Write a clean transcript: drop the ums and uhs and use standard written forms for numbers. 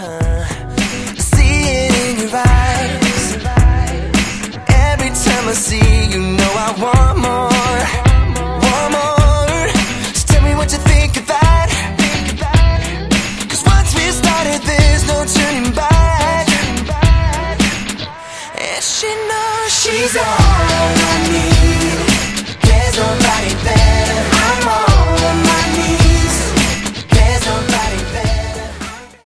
See it in your eyes. Every time I see you, know I want more, want more. So tell me what you think of that. 'Cause once we started, there's no turning back. And she knows she's all I need.